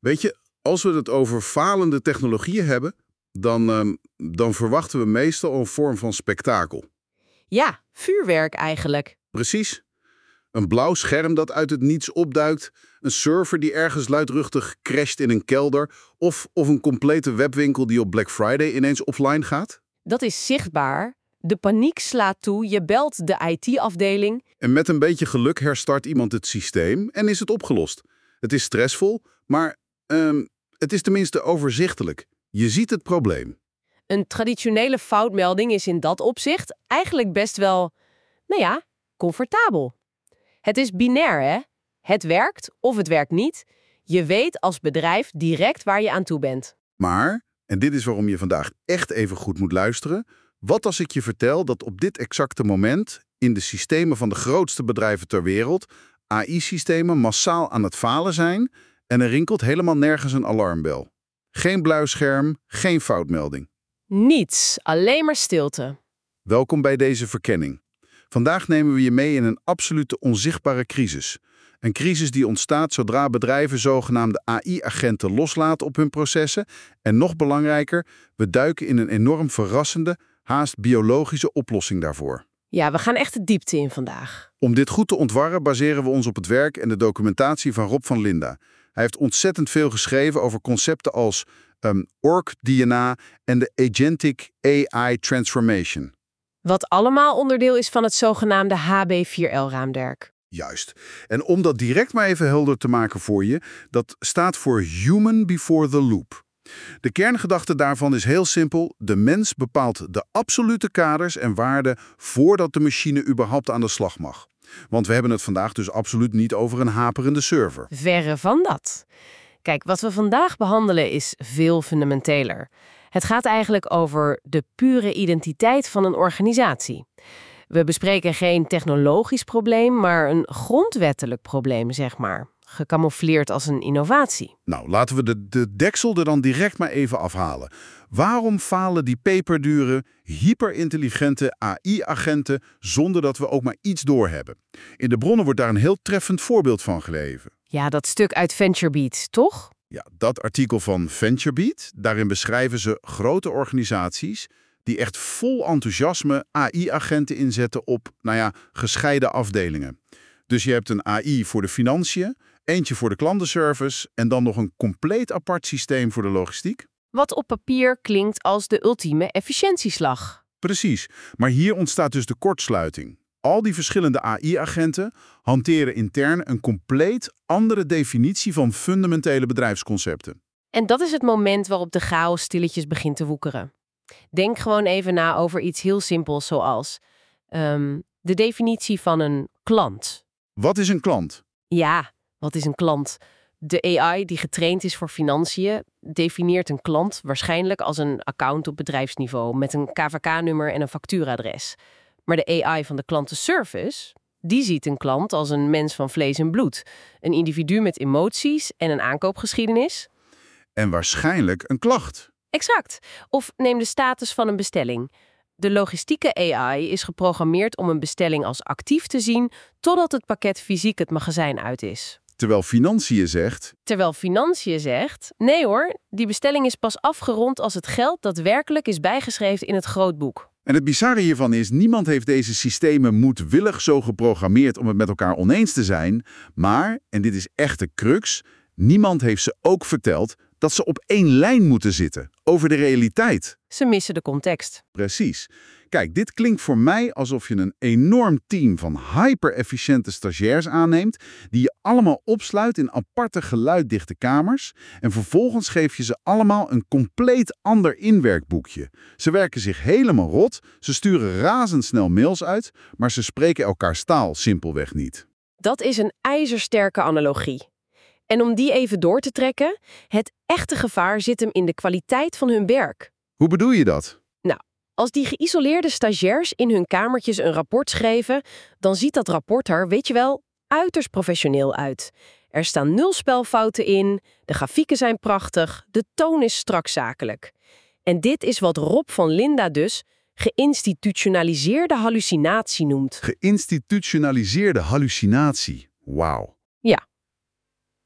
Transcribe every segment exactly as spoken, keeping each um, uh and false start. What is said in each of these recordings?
Weet je, als we het over falende technologieën hebben, dan, ehm, dan verwachten we meestal een vorm van spektakel. Ja, vuurwerk eigenlijk. Precies. Een blauw scherm dat uit het niets opduikt, een server die ergens luidruchtig crasht in een kelder, of, of een complete webwinkel die op Black Friday ineens offline gaat. Dat is zichtbaar. De paniek slaat toe, je belt de I T-afdeling. En met een beetje geluk herstart iemand het systeem en is het opgelost. Het is stressvol, maar ehm, het is tenminste overzichtelijk. Je ziet het probleem. Een traditionele foutmelding is in dat opzicht eigenlijk best wel, nou ja, comfortabel. Het is binair, hè? Het werkt of het werkt niet. Je weet als bedrijf direct waar je aan toe bent. Maar, en dit is waarom je vandaag echt even goed moet luisteren, wat als ik je vertel dat op dit exacte moment in de systemen van de grootste bedrijven ter wereld A I-systemen massaal aan het falen zijn en er rinkelt helemaal nergens een alarmbel. Geen blauw scherm, geen foutmelding. Niets, alleen maar stilte. Welkom bij deze verkenning. Vandaag nemen we je mee in een absolute onzichtbare crisis. Een crisis die ontstaat zodra bedrijven zogenaamde A I-agenten loslaten op hun processen. En nog belangrijker, we duiken in een enorm verrassende, haast biologische oplossing daarvoor. Ja, we gaan echt de diepte in vandaag. Om dit goed te ontwarren baseren we ons op het werk en de documentatie van Rob van Linda. Hij heeft ontzettend veel geschreven over concepten als um, org-D N A en de Agentic A I Transformation. Wat allemaal onderdeel is van het zogenaamde H B vier L-raamwerk. Juist. En om dat direct maar even helder te maken voor je, dat staat voor Human Before the Loop. De kerngedachte daarvan is heel simpel. De mens bepaalt de absolute kaders en waarden voordat de machine überhaupt aan de slag mag. Want we hebben het vandaag dus absoluut niet over een haperende server. Verre van dat. Kijk, wat we vandaag behandelen is veel fundamenteler. Het gaat eigenlijk over de pure identiteit van een organisatie. We bespreken geen technologisch probleem, maar een grondwettelijk probleem, zeg maar. Gecamoufleerd als een innovatie. Nou, laten we de, de deksel er dan direct maar even afhalen. Waarom falen die peperdure, hyperintelligente A I-agenten zonder dat we ook maar iets doorhebben? In de bronnen wordt daar een heel treffend voorbeeld van gegeven. Ja, dat stuk uit VentureBeat, toch? Ja, dat artikel van VentureBeat, daarin beschrijven ze grote organisaties die echt vol enthousiasme A I-agenten inzetten op, nou ja, gescheiden afdelingen. Dus je hebt een A I voor de financiën, eentje voor de klantenservice en dan nog een compleet apart systeem voor de logistiek. Wat op papier klinkt als de ultieme efficiëntieslag. Precies, maar hier ontstaat dus de kortsluiting. Al die verschillende A I-agenten hanteren intern een compleet andere definitie van fundamentele bedrijfsconcepten. En dat is het moment waarop de chaos stilletjes begint te woekeren. Denk gewoon even na over iets heel simpels zoals um, de definitie van een klant. Wat is een klant? Ja, wat is een klant? De A I die getraind is voor financiën definieert een klant waarschijnlijk als een account op bedrijfsniveau met een K V K-nummer en een factuuradres. Maar de A I van de klantenservice, die ziet een klant als een mens van vlees en bloed. Een individu met emoties en een aankoopgeschiedenis. En waarschijnlijk een klacht. Exact. Of neem de status van een bestelling. De logistieke A I is geprogrammeerd om een bestelling als actief te zien totdat het pakket fysiek het magazijn uit is. Terwijl financiën zegt... Terwijl financiën zegt, nee hoor, die bestelling is pas afgerond als het geld daadwerkelijk is bijgeschreven in het grootboek. En het bizarre hiervan is, niemand heeft deze systemen moedwillig zo geprogrammeerd om het met elkaar oneens te zijn. Maar, en dit is echt de crux, niemand heeft ze ook verteld dat ze op één lijn moeten zitten, over de realiteit. Ze missen de context. Precies. Kijk, dit klinkt voor mij alsof je een enorm team van hyper-efficiënte stagiairs aanneemt, die je allemaal opsluit in aparte geluiddichte kamers en vervolgens geef je ze allemaal een compleet ander inwerkboekje. Ze werken zich helemaal rot, ze sturen razendsnel mails uit, maar ze spreken elkaars taal simpelweg niet. Dat is een ijzersterke analogie. En om die even door te trekken, het echte gevaar zit hem in de kwaliteit van hun werk. Hoe bedoel je dat? Nou, als die geïsoleerde stagiairs in hun kamertjes een rapport schreven, dan ziet dat rapport er, weet je wel, uiterst professioneel uit. Er staan nul spelfouten in, de grafieken zijn prachtig, de toon is strak zakelijk. En dit is wat Rob van Linda dus geïnstitutionaliseerde hallucinatie noemt. Geïnstitutionaliseerde hallucinatie. Wauw. Ja.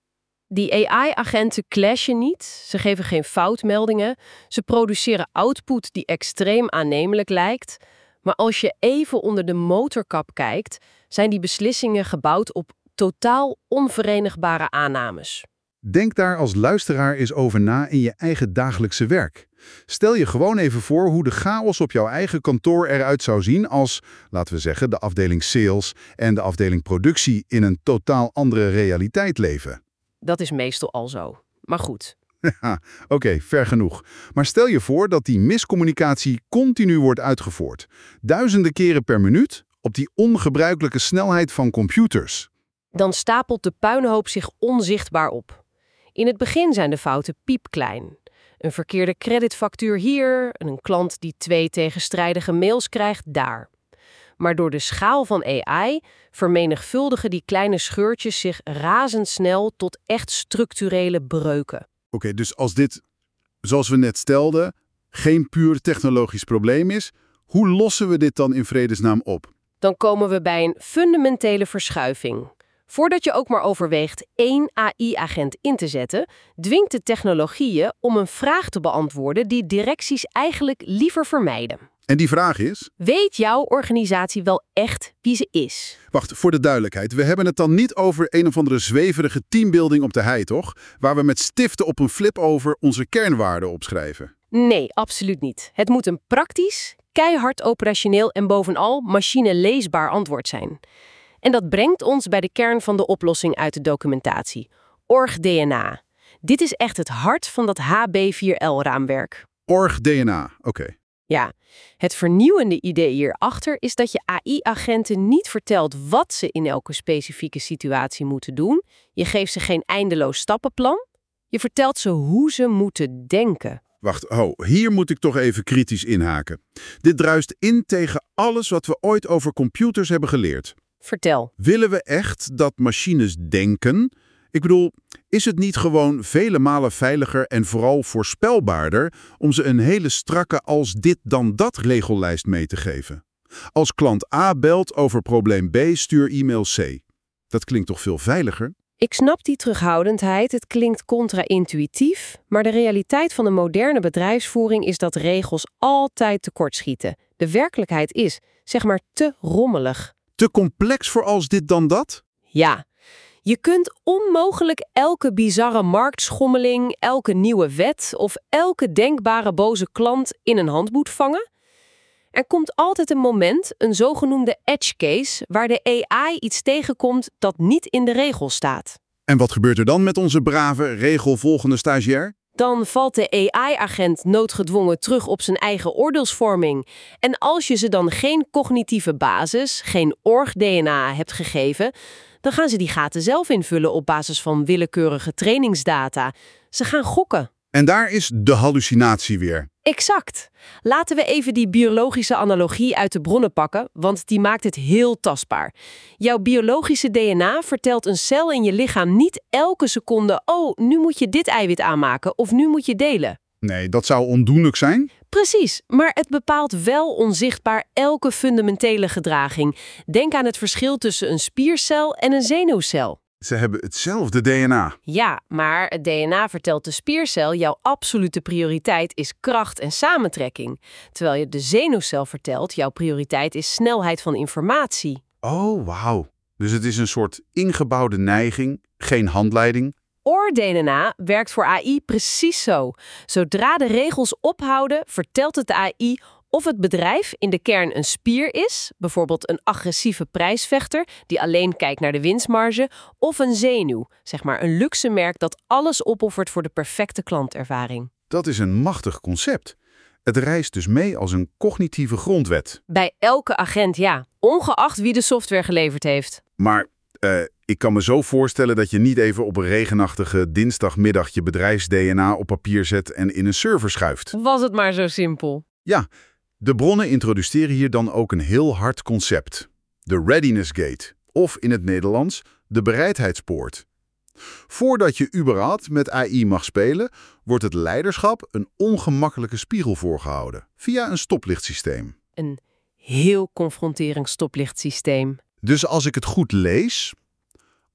die A I-agenten clashen niet, ze geven geen foutmeldingen, ze produceren output die extreem aannemelijk lijkt. Maar als je even onder de motorkap kijkt, zijn die beslissingen gebouwd op totaal onverenigbare aannames. Denk daar als luisteraar eens over na in je eigen dagelijkse werk. Stel je gewoon even voor hoe de chaos op jouw eigen kantoor eruit zou zien als, laten we zeggen, de afdeling sales en de afdeling productie in een totaal andere realiteit leven. Dat is meestal al zo. Maar goed. Oké, okay, ver genoeg. Maar stel je voor dat die miscommunicatie continu wordt uitgevoerd. Duizenden keren per minuut op die ongebruikelijke snelheid van computers. Dan stapelt de puinhoop zich onzichtbaar op. In het begin zijn de fouten piepklein. Een verkeerde creditfactuur hier, een klant die twee tegenstrijdige mails krijgt daar. Maar door de schaal van A I vermenigvuldigen die kleine scheurtjes zich razendsnel tot echt structurele breuken. Oké, okay, dus als dit, zoals we net stelden, geen puur technologisch probleem is, hoe lossen we dit dan in vredesnaam op? Dan komen we bij een fundamentele verschuiving. Voordat je ook maar overweegt één A I-agent in te zetten, dwingt de technologie je om een vraag te beantwoorden die directies eigenlijk liever vermijden. En die vraag is? Weet jouw organisatie wel echt wie ze is? Wacht, voor de duidelijkheid. We hebben het dan niet over een of andere zweverige teambuilding op de hei, toch? Waar we met stiften op een flip over onze kernwaarden opschrijven. Nee, absoluut niet. Het moet een praktisch, keihard operationeel en bovenal machine-leesbaar antwoord zijn. En dat brengt ons bij de kern van de oplossing uit de documentatie. ORG-D N A. Dit is echt het hart van dat H B vier L-raamwerk. ORG-D N A, oké. Okay. Ja, het vernieuwende idee hierachter is dat je A I-agenten niet vertelt wat ze in elke specifieke situatie moeten doen. Je geeft ze geen eindeloos stappenplan. Je vertelt ze hoe ze moeten denken. Wacht, ho, hier moet ik toch even kritisch inhaken. Dit druist in tegen alles wat we ooit over computers hebben geleerd. Vertel. Willen we echt dat machines denken? Ik bedoel, is het niet gewoon vele malen veiliger en vooral voorspelbaarder om ze een hele strakke als dit dan dat regellijst mee te geven? Als klant A belt over probleem B, stuur e-mail C. Dat klinkt toch veel veiliger? Ik snap die terughoudendheid, het klinkt contra-intuïtief, maar de realiteit van de moderne bedrijfsvoering is dat regels altijd tekortschieten. De werkelijkheid is, zeg maar, te rommelig. Te complex voor als dit dan dat? Ja. Je kunt onmogelijk elke bizarre marktschommeling, elke nieuwe wet of elke denkbare boze klant in een handboet vangen. Er komt altijd een moment, een zogenoemde edge case, waar de A I iets tegenkomt dat niet in de regel staat. En wat gebeurt er dan met onze brave, regelvolgende stagiair? Dan valt de A I-agent noodgedwongen terug op zijn eigen oordeelsvorming. En als je ze dan geen cognitieve basis, geen ORG-D N A hebt gegeven, dan gaan ze die gaten zelf invullen op basis van willekeurige trainingsdata. Ze gaan gokken. En daar is de hallucinatie weer. Exact. Laten we even die biologische analogie uit de bronnen pakken, want die maakt het heel tastbaar. Jouw biologische D N A vertelt een cel in je lichaam niet elke seconde: oh, nu moet je dit eiwit aanmaken of nu moet je delen. Nee, dat zou ondoenlijk zijn. Precies, maar het bepaalt wel onzichtbaar elke fundamentele gedraging. Denk aan het verschil tussen een spiercel en een zenuwcel. Ze hebben hetzelfde D N A. Ja, maar het D N A vertelt de spiercel: jouw absolute prioriteit is kracht en samentrekking. Terwijl je de zenuwcel vertelt: jouw prioriteit is snelheid van informatie. Oh, wauw. Dus het is een soort ingebouwde neiging, geen handleiding. ORG-D N A werkt voor A I precies zo. Zodra de regels ophouden, vertelt het de A I of het bedrijf in de kern een spier is, bijvoorbeeld een agressieve prijsvechter die alleen kijkt naar de winstmarge, of een zenuw, zeg maar een luxe merk dat alles opoffert voor de perfecte klantervaring. Dat is een machtig concept. Het reist dus mee als een cognitieve grondwet. Bij elke agent, ja, ongeacht wie de software geleverd heeft. Maar uh, ik kan me zo voorstellen dat je niet even op een regenachtige dinsdagmiddag je bedrijfs-D N A op papier zet en in een server schuift. Was het maar zo simpel. Ja. De bronnen introduceren hier dan ook een heel hard concept. De Readiness Gate, of in het Nederlands de bereidheidspoort. Voordat je überhaupt met A I mag spelen, wordt het leiderschap een ongemakkelijke spiegel voorgehouden, via een stoplichtsysteem. Een heel confronterend stoplichtsysteem. Dus als ik het goed lees,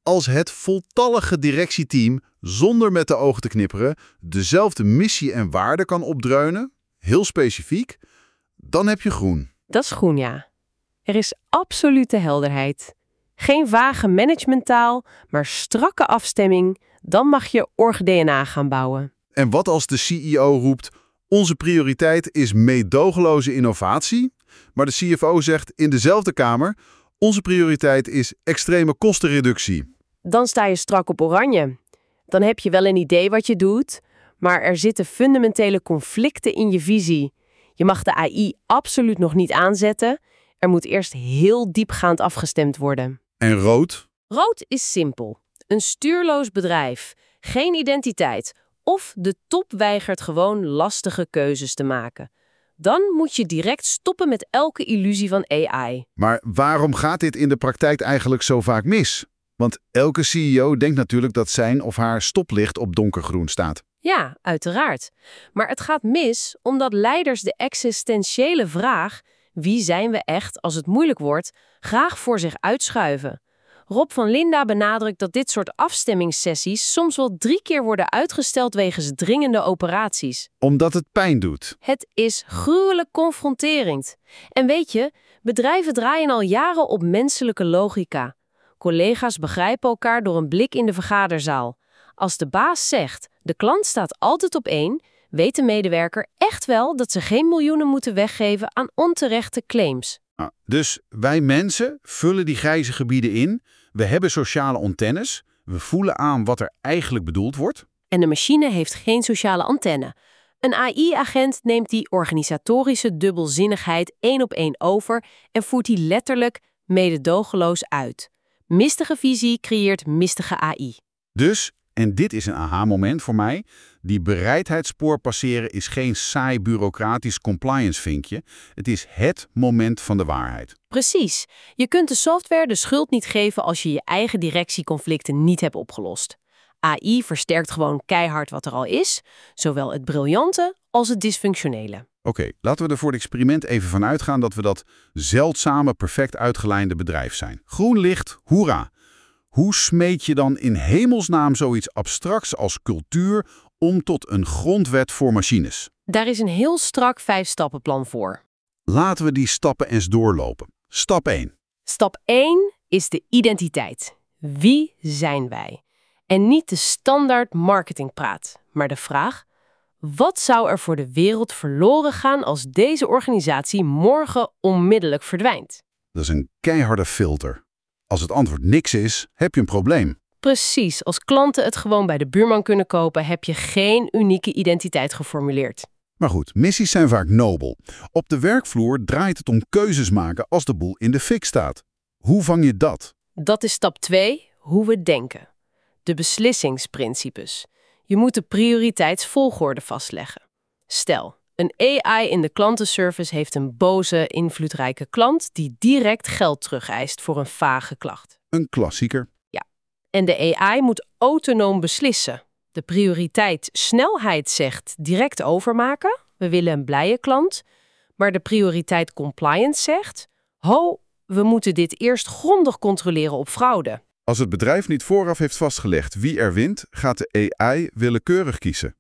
Als het voltallige directieteam, zonder met de ogen te knipperen, dezelfde missie en waarde kan opdreunen, heel specifiek, dan heb je groen. Dat is groen, ja. Er is absolute helderheid. Geen vage managementtaal, maar strakke afstemming. Dan mag je org-D N A gaan bouwen. En wat als de C E O roept, onze prioriteit is meedogenloze innovatie, maar de C F O zegt in dezelfde kamer, onze prioriteit is extreme kostenreductie. Dan sta je strak op oranje. Dan heb je wel een idee wat je doet, maar er zitten fundamentele conflicten in je visie. Je mag de A I absoluut nog niet aanzetten. Er moet eerst heel diepgaand afgestemd worden. En rood? Rood is simpel. Een stuurloos bedrijf, geen identiteit. Of de top weigert gewoon lastige keuzes te maken. Dan moet je direct stoppen met elke illusie van A I. Maar waarom gaat dit in de praktijk eigenlijk zo vaak mis? Want elke C E O denkt natuurlijk dat zijn of haar stoplicht op donkergroen staat. Ja, uiteraard. Maar het gaat mis omdat leiders de existentiële vraag, wie zijn we echt als het moeilijk wordt, graag voor zich uitschuiven. Rob van Linda benadrukt dat dit soort afstemmingssessies soms wel drie keer worden uitgesteld wegens dringende operaties. Omdat het pijn doet. Het is gruwelijk confronterend. En weet je, bedrijven draaien al jaren op menselijke logica. Collega's begrijpen elkaar door een blik in de vergaderzaal. Als de baas zegt, de klant staat altijd op één, weet de medewerker echt wel dat ze geen miljoenen moeten weggeven aan onterechte claims. Ah, dus wij mensen vullen die grijze gebieden in, we hebben sociale antennes, we voelen aan wat er eigenlijk bedoeld wordt. En de machine heeft geen sociale antenne. Een A I-agent neemt die organisatorische dubbelzinnigheid één op één over en voert die letterlijk mededogenloos uit. Mistige visie creëert mistige A I. Dus, en dit is een aha-moment voor mij, die bereidheidsspoor passeren is geen saai bureaucratisch compliance-vinkje. Het is het moment van de waarheid. Precies. Je kunt de software de schuld niet geven als je je eigen directieconflicten niet hebt opgelost. A I versterkt gewoon keihard wat er al is, zowel het briljante als het dysfunctionele. Oké, okay, laten we er voor het experiment even van uitgaan dat we dat zeldzame, perfect uitgelijnde bedrijf zijn. Groen licht, hoera! Hoe smeet je dan in hemelsnaam zoiets abstracts als cultuur om tot een grondwet voor machines? Daar is een heel strak vijf-stappenplan voor. Laten we die stappen eens doorlopen. Stap één. Stap één is de identiteit. Wie zijn wij? En niet de standaard marketingpraat, maar de vraag: wat zou er voor de wereld verloren gaan als deze organisatie morgen onmiddellijk verdwijnt? Dat is een keiharde filter. Als het antwoord niks is, heb je een probleem. Precies, als klanten het gewoon bij de buurman kunnen kopen, heb je geen unieke identiteit geformuleerd. Maar goed, missies zijn vaak nobel. Op de werkvloer draait het om keuzes maken als de boel in de fik staat. Hoe vang je dat? Dat is stap twee, hoe we denken. De beslissingsprincipes. Je moet de prioriteitsvolgorde vastleggen. Stel, een A I in de klantenservice heeft een boze, invloedrijke klant die direct geld terugeist voor een vage klacht. Een klassieker. Ja. En de A I moet autonoom beslissen. De prioriteit snelheid zegt direct overmaken. We willen een blije klant. Maar de prioriteit compliance zegt: ho, we moeten dit eerst grondig controleren op fraude. Als het bedrijf niet vooraf heeft vastgelegd wie er wint, gaat de A I willekeurig kiezen.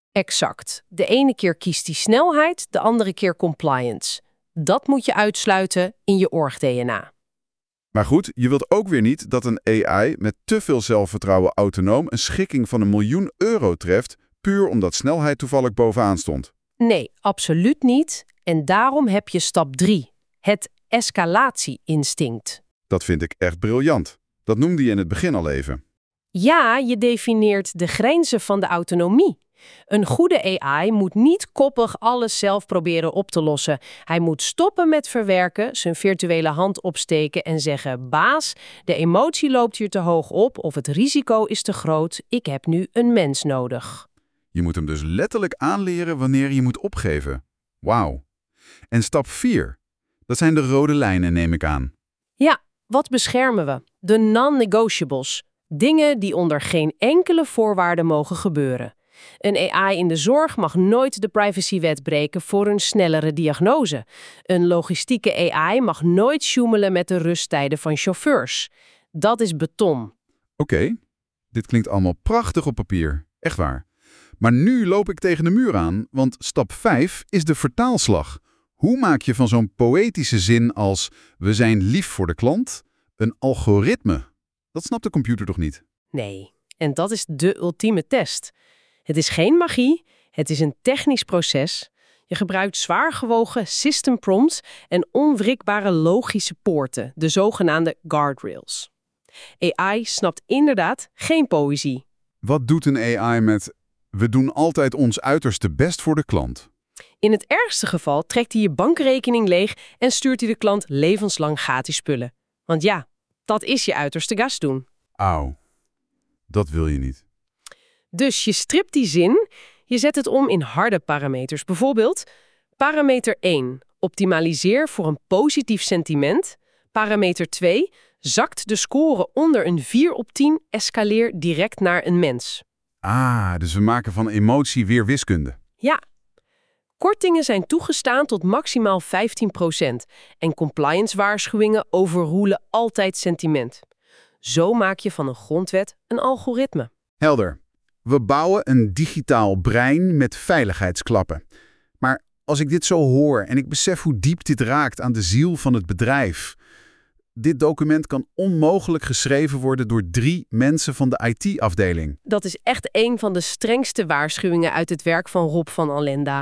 Exact. De ene keer kiest die snelheid, de andere keer compliance. Dat moet je uitsluiten in je org-D N A. Maar goed, je wilt ook weer niet dat een A I met te veel zelfvertrouwen autonoom een schikking van een miljoen euro treft, puur omdat snelheid toevallig bovenaan stond. Nee, absoluut niet. En daarom heb je stap drie, het escalatie-instinct. Dat vind ik echt briljant. Dat noemde je in het begin al even. Ja, je definieert de grenzen van de autonomie. Een goede A I moet niet koppig alles zelf proberen op te lossen. Hij moet stoppen met verwerken, zijn virtuele hand opsteken en zeggen: baas, de emotie loopt hier te hoog op of het risico is te groot. Ik heb nu een mens nodig. Je moet hem dus letterlijk aanleren wanneer je moet opgeven. Wauw. En stap vier. Dat zijn de rode lijnen, neem ik aan. Ja, wat beschermen we? De non-negotiables. Dingen die onder geen enkele voorwaarde mogen gebeuren. Een A I in de zorg mag nooit de privacywet breken voor een snellere diagnose. Een logistieke A I mag nooit sjoemelen met de rusttijden van chauffeurs. Dat is beton. Oké, dit klinkt allemaal prachtig op papier. Echt waar. Maar nu loop ik tegen de muur aan, want stap vijf is de vertaalslag. Hoe maak je van zo'n poëtische zin als we zijn lief voor de klant een algoritme? Dat snapt de computer toch niet? Nee, en dat is de ultieme test. Het is geen magie, het is een technisch proces. Je gebruikt zwaar gewogen system prompts en onwrikbare logische poorten, de zogenaamde guardrails. A I snapt inderdaad geen poëzie. Wat doet een A I met we doen altijd ons uiterste best voor de klant? In het ergste geval trekt hij je bankrekening leeg en stuurt hij de klant levenslang gratis spullen. Want ja, dat is je uiterste gas doen. Auw, dat wil je niet. Dus je stript die zin, je zet het om in harde parameters. Bijvoorbeeld, parameter één, optimaliseer voor een positief sentiment. Parameter twee, zakt de score onder een vier op tien, escaleer direct naar een mens. Ah, dus we maken van emotie weer wiskunde. Ja. Kortingen zijn toegestaan tot maximaal vijftien procent en compliance-waarschuwingen overroelen altijd sentiment. Zo maak je van een grondwet een algoritme. Helder. We bouwen een digitaal brein met veiligheidsklappen. Maar als ik dit zo hoor en ik besef hoe diep dit raakt aan de ziel van het bedrijf. Dit document kan onmogelijk geschreven worden door drie mensen van de I T-afdeling. Dat is echt een van de strengste waarschuwingen uit het werk van Rob van Allenda.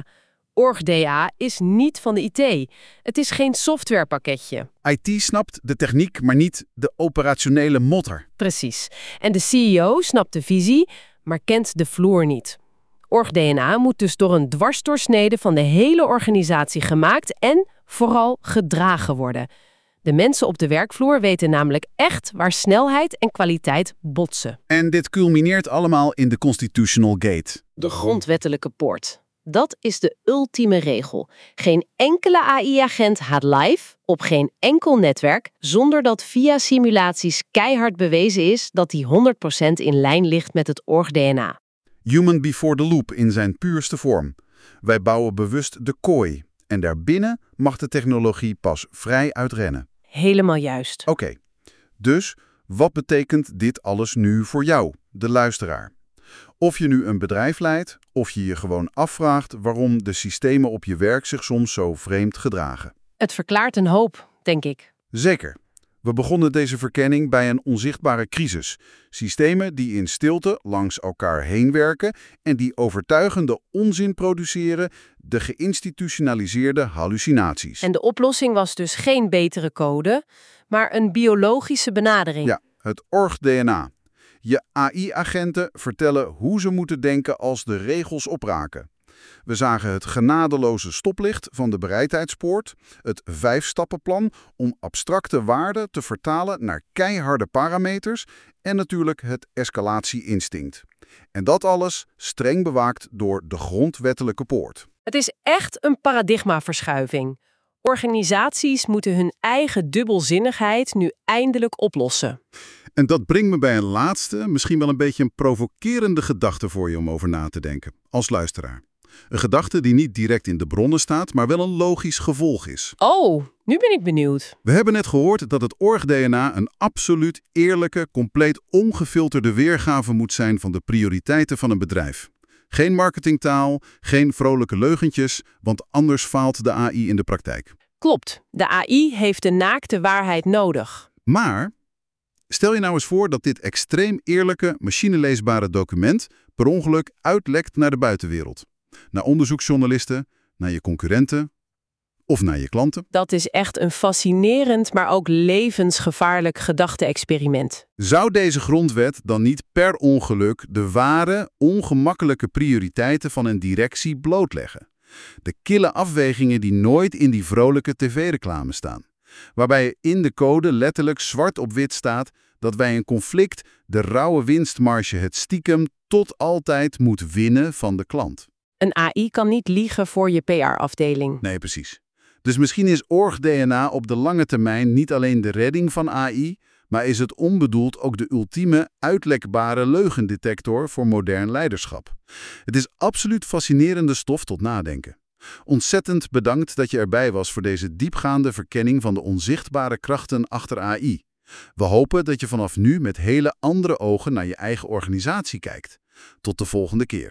OrgDA is niet van de I T. Het is geen softwarepakketje. I T snapt de techniek, maar niet de operationele motter. Precies. En de C E O snapt de visie, maar kent de vloer niet. OrgDNA moet dus door een dwarsdoorsnede van de hele organisatie gemaakt en vooral gedragen worden. De mensen op de werkvloer weten namelijk echt waar snelheid en kwaliteit botsen. En dit culmineert allemaal in de Constitutional Gate. De grondwettelijke poort. Dat is de ultieme regel. Geen enkele A I-agent gaat live op geen enkel netwerk zonder dat via simulaties keihard bewezen is dat die honderd procent in lijn ligt met het OrgDNA. Human before the loop in zijn puurste vorm. Wij bouwen bewust de kooi en daarbinnen mag de technologie pas vrij uitrennen. Helemaal juist. Oké, okay. Dus wat betekent dit alles nu voor jou, de luisteraar? Of je nu een bedrijf leidt, of je je gewoon afvraagt waarom de systemen op je werk zich soms zo vreemd gedragen. Het verklaart een hoop, denk ik. Zeker. We begonnen deze verkenning bij een onzichtbare crisis. Systemen die in stilte langs elkaar heen werken en die overtuigende onzin produceren, de geïnstitutionaliseerde hallucinaties. En de oplossing was dus geen betere code, maar een biologische benadering. Ja, het OrgDNA. Je A I-agenten vertellen hoe ze moeten denken als de regels opraken. We zagen het genadeloze stoplicht van de bereidheidspoort, het vijfstappenplan om abstracte waarden te vertalen naar keiharde parameters en natuurlijk het escalatie-instinct. En dat alles streng bewaakt door de grondwettelijke poort. Het is echt een paradigmaverschuiving. Organisaties moeten hun eigen dubbelzinnigheid nu eindelijk oplossen. En dat brengt me bij een laatste, misschien wel een beetje een provocerende gedachte voor je om over na te denken, als luisteraar. Een gedachte die niet direct in de bronnen staat, maar wel een logisch gevolg is. Oh, nu ben ik benieuwd. We hebben net gehoord dat het OrgDNA een absoluut eerlijke, compleet ongefilterde weergave moet zijn van de prioriteiten van een bedrijf. Geen marketingtaal, geen vrolijke leugentjes, want anders faalt de A I in de praktijk. Klopt, de A I heeft de naakte waarheid nodig. Maar stel je nou eens voor dat dit extreem eerlijke, machineleesbare document per ongeluk uitlekt naar de buitenwereld. Naar onderzoeksjournalisten, naar je concurrenten of naar je klanten. Dat is echt een fascinerend, maar ook levensgevaarlijk gedachte-experiment. Zou deze grondwet dan niet per ongeluk de ware, ongemakkelijke prioriteiten van een directie blootleggen? De kille afwegingen die nooit in die vrolijke tv-reclame staan. Waarbij in de code letterlijk zwart op wit staat dat bij een conflict de rauwe winstmarge het stiekem tot altijd moet winnen van de klant. Een A I kan niet liegen voor je P R-afdeling. Nee, precies. Dus misschien is OrgDNA op de lange termijn niet alleen de redding van A I, maar is het onbedoeld ook de ultieme uitlekbare leugendetector voor modern leiderschap. Het is absoluut fascinerende stof tot nadenken. Ontzettend bedankt dat je erbij was voor deze diepgaande verkenning van de onzichtbare krachten achter A I. We hopen dat je vanaf nu met hele andere ogen naar je eigen organisatie kijkt. Tot de volgende keer.